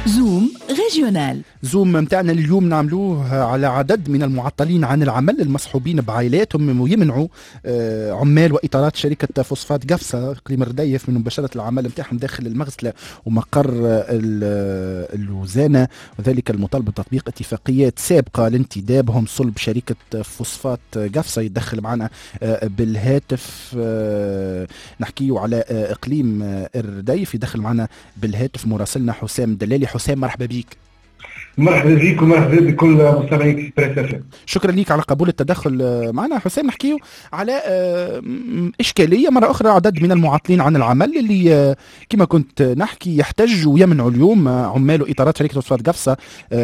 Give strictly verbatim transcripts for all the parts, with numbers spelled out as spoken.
زوم ريجيونال. زوم متاعنا اليوم نعملوه على عدد من المعطلين عن العمل المصحوبين بعائلاتهم ويمنعوا عمال وإطارات شركة فوسفات قفصة إقليم الرديف من مباشرة العمل متاعهم داخل المغسلة ومقر الوزانة، وذلك المطالب بتطبيق اتفاقيات سابقة لانتدابهم صلب شركة فوسفات قفصة. يدخل معنا بالهاتف نحكيه على إقليم الرديف، يدخل معنا بالهاتف مراسلنا حسام دلالي. حسام مرحبا بيك. مرحبا بيك ومرحبا بكل مستمعيك إكسبريس إف إم. شكرا ليك على قبول التدخل معنا حسام. نحكيه على إشكالية مرة أخرى، عدد من المعطلين عن العمل اللي كما كنت نحكي يحتج ويمنعوا اليوم عمال وإطارات شركة فوسفات قفصة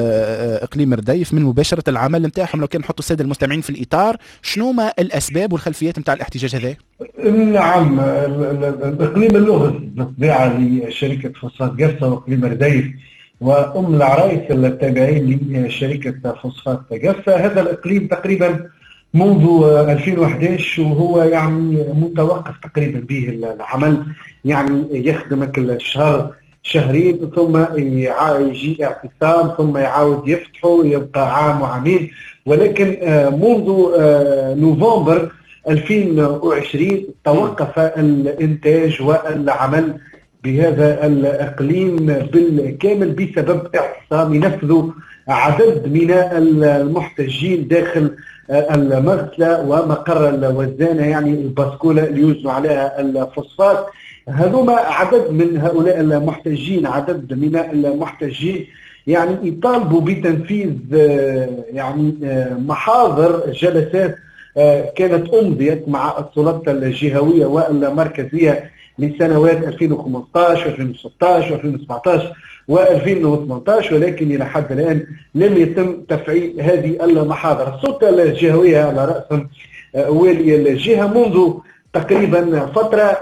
إقليم الرديف من مباشرة العمل نتاعهم. لو كان نحطوا السادة المستمعين في الإطار، شنو ما الأسباب والخلفيات نتاع الاحتجاج هذا؟ نعم، الإقليم اللغز بالطبيعة لشركة فوسفات قفصة وإقليم الرديف وأم العرايس التابعين لشركة فوسفات قفصة. هذا الإقليم تقريبا منذ ألفين وأحد عشر وهو يعني متوقف تقريبا به العمل، يعني يخدمك الشهر شهرين ثم يجي اعتصام ثم يعاود يفتحوا يبقى عام وعامين، ولكن منذ نوفمبر ألفين وعشرين توقف الإنتاج والعمل بهذا الإقليم بالكامل بسبب اعتصام ينفذوا عدد من المحتجين داخل المغسلة ومقر الوزانة، يعني الباسكولة اللي يوزنوا عليها الفوسفات. هذوما عدد من هؤلاء المحتجين عدد من المحتجين يعني يطالبوا بتنفيذ يعني محاضر جلسات كانت أمضيت مع السلطات الجهوية والمركزية لسنوات ألفين وخمسطعش وألفين وستطعش وألفين وسبعطعش وألفين وثمنطعش، ولكن إلى حد الآن لم يتم تفعيل هذه المحاضر. السلطة الجهوية على رأسهم والي الجهة منذ تقريبا فترة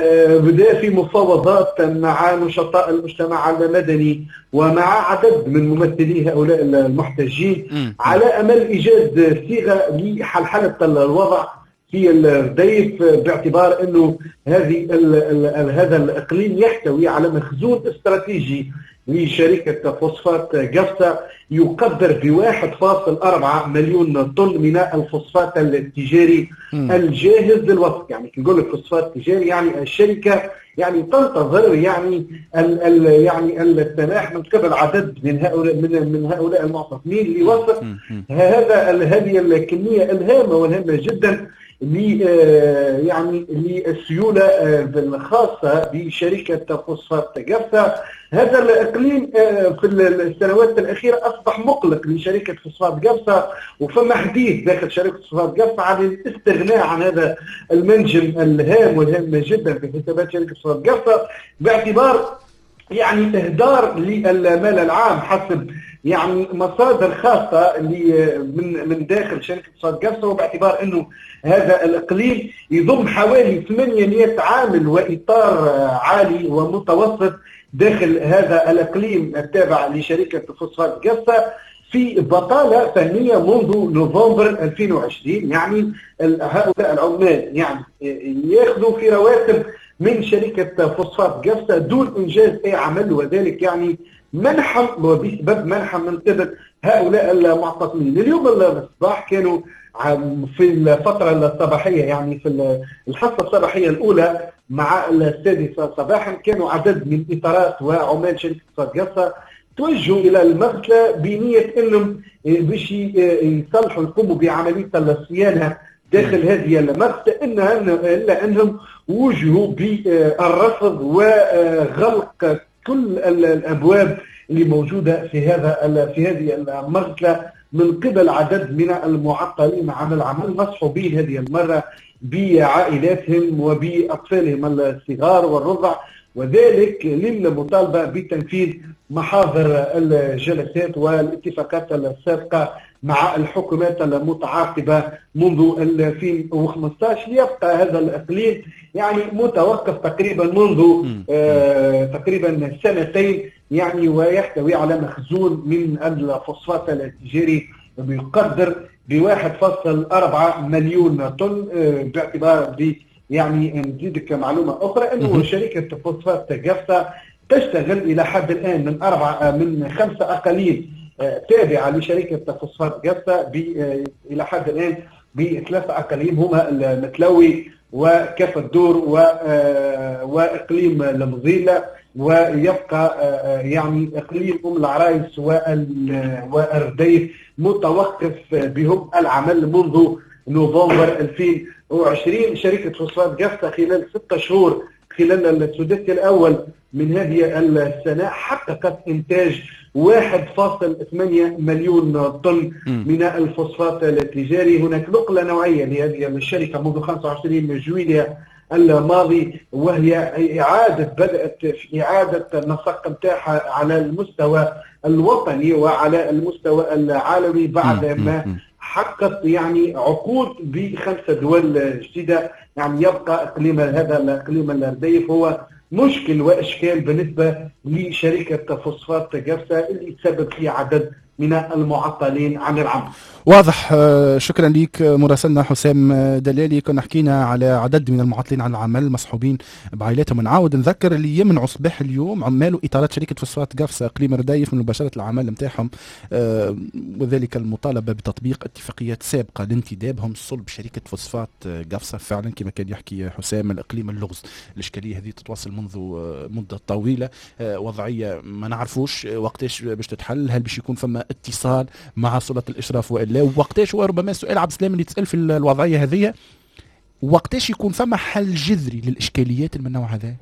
بدأ في مفاوضات مع نشطاء المجتمع المدني ومع عدد من ممثلي هؤلاء المحتجين على أمل إيجاد صيغة لحلحلة الوضع في الرديف، باعتبار أنه هذه ال ال هذا الإقليم يحتوي على مخزون استراتيجي لشركة فوسفات قفصة يقدر ب واحد فاصل أربعة مليون طن من الفوسفات التجاري م. الجاهز للوصف. يعني نقول لك فوسفات تجاري يعني الشركة يعني تنتظر يعني ال ال يعني السماح من قبل عدد من هؤلاء من من هؤلاء المعتصمين لوصف هذا هذه الكمية الهامة والهامة جدا ل يعني للسيولة الخاصة بشركة فوسفات قفصة. هذا الإقليم في السنوات الأخيرة أصبح مقلق لشركة فوسفات قفصة، وفما حديث داخل شركة فوسفات قفصة عن الاستغناء عن هذا المنجم الهام والهام جدا في حسابات شركة فوسفات قفصة، باعتبار يعني إهدار للمال العام حسب يعني مصادر خاصة من من داخل شركة فوسفات قفصة، وباعتبار أنه هذا الإقليم يضم حوالي ثمانمئة عامل وإطار عالي ومتوسط داخل هذا الإقليم التابع لشركة فوسفات قفصة في بطالة فنية منذ نوفمبر ألفين وعشرين. يعني هؤلاء العمال يعني يأخذوا في رواتب من شركة فوسفات قفصة دون إنجاز أي عمل، وذلك يعني منحا وبسبب منحا من قبل هؤلاء المعتصمين. اليوم الصباح كانوا في الفترة الصباحية يعني في الحصة الصباحية الأولى مع السادسة صباحا كانوا عدد من إطارات وعمال شركة فوسفات قفصة توجهوا إلى المغسلة بنية أنهم باش يصلحوا يقوموا بعملية الصيانة داخل هذه المغسلة، إنها إلا أنهم وجهوا بالرفض وغلق كل الأبواب اللي موجودة في هذا في هذه المغسلة من قبل عدد من المعطلين عن العمل مصحوبين هذه المرة بعائلاتهم وبأطفالهم الصغار والرضع، وذلك للمطالبة بتنفيذ محاضر الجلسات والاتفاقات السابقة مع الحكومات المتعاقبة منذ ألفين وخمسطعش. ليبقى هذا الإقليم يعني متوقف تقريبا منذ آه تقريبا سنتين يعني، ويحتوي على مخزون من الفوسفات التجاري بيقدر بواحد فاصل أربعة مليون طن، آه باعتبار ب يعني نزيدك معلومة أخرى أنه شركة فوسفات قفصة تشتغل إلى حد الآن من أربعة من خمسة أقاليم تابعة لشركة فوسفات قفصة إلى حد الآن بثلاثة أقاليم هما المتلوي وكف الدور وإقليم المظيلة، ويبقى يعني إقليم أم العرايس والرديف متوقف بهم العمل منذ نوفمبر ألفين وعشرين. شركة فوسفات قفصة خلال ستة شهور خلال السدس الأول من هذه السنة حققت إنتاج واحد فاصلة ثمانية مليون طن من الفوسفات التجاري. هناك نقلة نوعية لهذه الشركة منذ خمسة وعشرين جويلية الماضي، وهي إعادة بدأت في إعادة النسق متاعها على المستوى الوطني وعلى المستوى العالمي بعد ما حققت يعني عقود بخمسة دول جديدة. يعني يبقى إقليم هذا الإقليم الرديف هو مشكل وإشكال بالنسبة لشركة فوسفات قفصة اللي تسبب في عدد من المعطلين عن العمل. واضح. شكرا لك مراسلنا حسام دلالي. كنا حكينا على عدد من المعطلين عن العمل مصحوبين بعائلاتهم. نعاود نذكر اللي يمنعوا صباح اليوم عمال إطارات شركة فوسفات قفصة إقليم رديف من مباشرة العمل نتاعهم، وذلك المطالبة بتطبيق اتفاقيات سابقة لانتدابهم صلب شركة فوسفات قفصة. فعلا كما كان يحكي حسام الإقليم اللغز، الإشكالية هذه تتواصل منذ مدة طويلة، وضعية ما نعرفوش وقتاش باش تتحل. هل باش يكون فما اتصال مع سلطة الإشراف وإلا وقتاش؟ هو ربما السؤال عبد السلام اللي تسأل في الوضعية هذه، وقتاش يكون فما حل جذري للإشكاليات من النوع هذا؟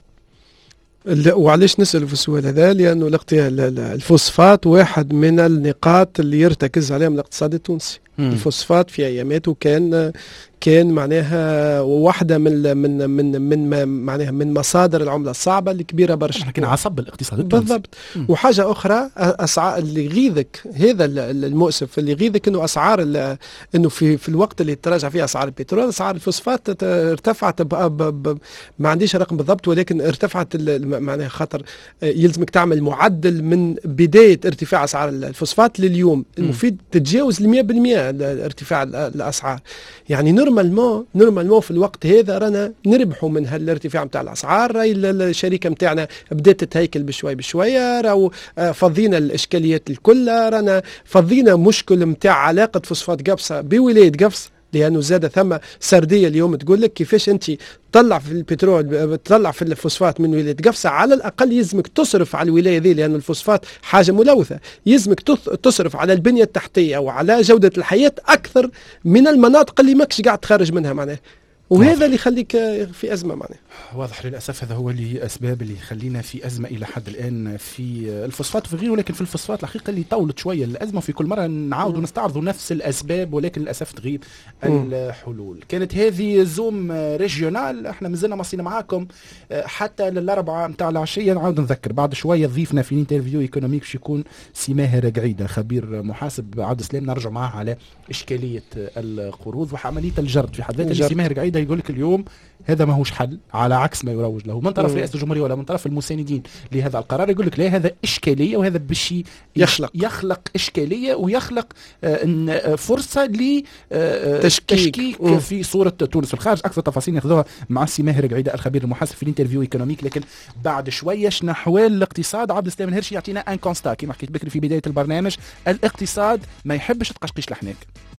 وعلاش نسأل في السؤال هذا؟ لأنه الفوسفات واحد من النقاط اللي يرتكز عليهم الاقتصاد التونسي. الفوسفات في أياماته كان كان معناها واحدة من من من من معناها من مصادر العملة الصعبة اللي كبيرة برشا، لكن عصب الاقتصاد التونسي بالضبط. م. وحاجة أخرى أسعار اللي يغيظك، هذا المؤسف اللي يغيظك إنه أسعار إنه في في الوقت اللي تراجع فيه أسعار البترول أسعار الفوسفات ارتفعت ب ب ما عنديش رقم بالضبط، ولكن ارتفعت معناها خاطر يلزمك تعمل معدل من بداية ارتفاع أسعار الفوسفات لليوم المفيد تتجاوز المئة بالمئة ارتفاع الأسعار. يعني نورمالمون نورمالمون في الوقت هذا رانا نربحوا من هالارتفاع نتاع الاسعار. راهي الشركه نتاعنا بدات تتهيكل بشوي بشويه، راهو فضينا الاشكاليات الكل، رانا فضينا مشكل نتاع علاقه فوسفات قفصه بولايه قفص، لانه زاد ثم سرديه اليوم تقول لك كيفاش انت تطلع في البترول تطلع في الفوسفات من ولايه قفصه، على الاقل يلزمك تصرف على الولايه ذي، لان الفوسفات حاجه ملوثه، يلزمك تصرف على البنيه التحتيه وعلى جوده الحياه اكثر من المناطق اللي ماكش قاعد تخرج منها معناه، وهذا اللي يخليك في أزمة معناه. واضح للأسف هذا هو اللي أسباب اللي يخلينا في أزمة إلى حد الآن في الفوسفات وفي غيره. ولكن في الفوسفات الحقيقة اللي طولت شوية الأزمة، في كل مرة نعاود ونستعرض نفس الأسباب، ولكن للأسف تغيب الحلول. كانت هذه زوم ريجيونال، احنا مازلنا مصينا معاكم حتى للأربعة متاع العشية. نعاود نذكر بعد شوية ضيفنا في انترفيو ايكونوميك باش يكون سي ماهر قعيدة خبير محاسب عبد السلام، نرجع معاه على إشكالية القروض وعملية الجرد في حد ذاتها. سي ماهر قعيدة يقول لك اليوم هذا ما هوش حل، على عكس ما يروج له من طرف رئاسة الجمهورية ولا من طرف المساندين لهذا القرار. يقول لك لا، هذا إشكالية، وهذا بشي يخلق يخلق إشكالية ويخلق آه فرصة لتشكيك آه في صورة تونس في الخارج. أكثر تفاصيل ياخذوها مع سي ماهر قعيدة الخبير المحاسب في الانترفيو ايكونوميك. لكن بعد شوية شنا حوال الاقتصاد. عبد السلام الهرشي يعطينا ان كونستا كما حكيت بكري في بداية البرنامج، الاقتصاد ما يحبش تقشقيش لحناك.